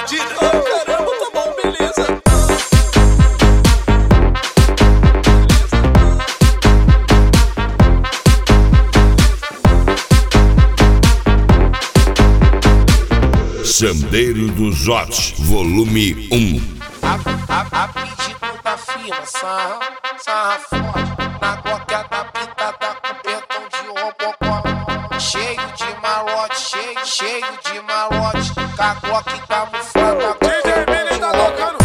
batida. Caramba, tá bom, beleza. Sandeiro dos Hot, volume 1. A pedido da firma, sarra forte. Na glock da pitada com pentão de robocó. Cheio de malote, cheio de malote. Com a glock camuflada com pentão de robocó.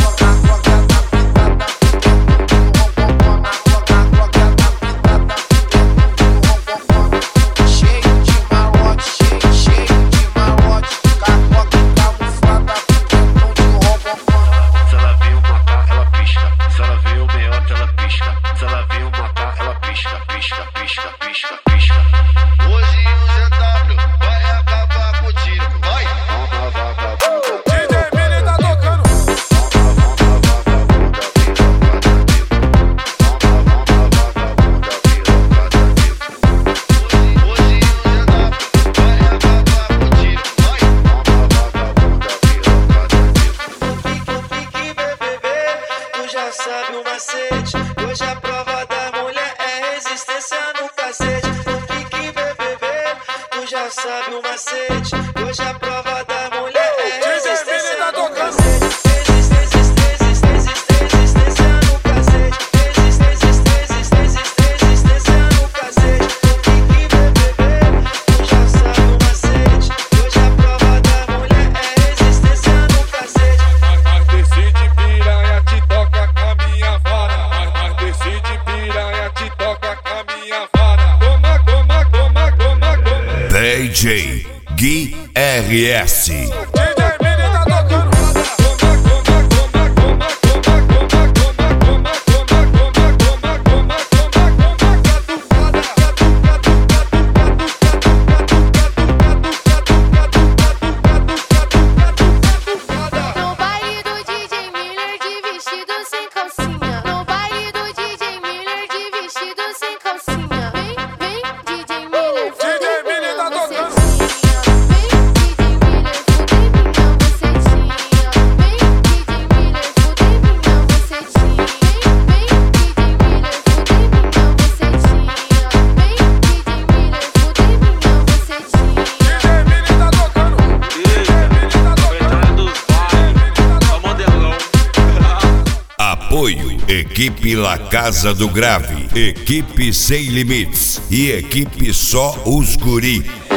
Sabe o macete, hoje a prova da mulher é resistência no cacete. No pique BBB, tu já sabe o macete, hoje a prova da mulher é resistência no cacete. DJ Gui RS. Apoio: Equipe La Casa do Grave, Equipe Sem Limites e Equipe Só os Guri.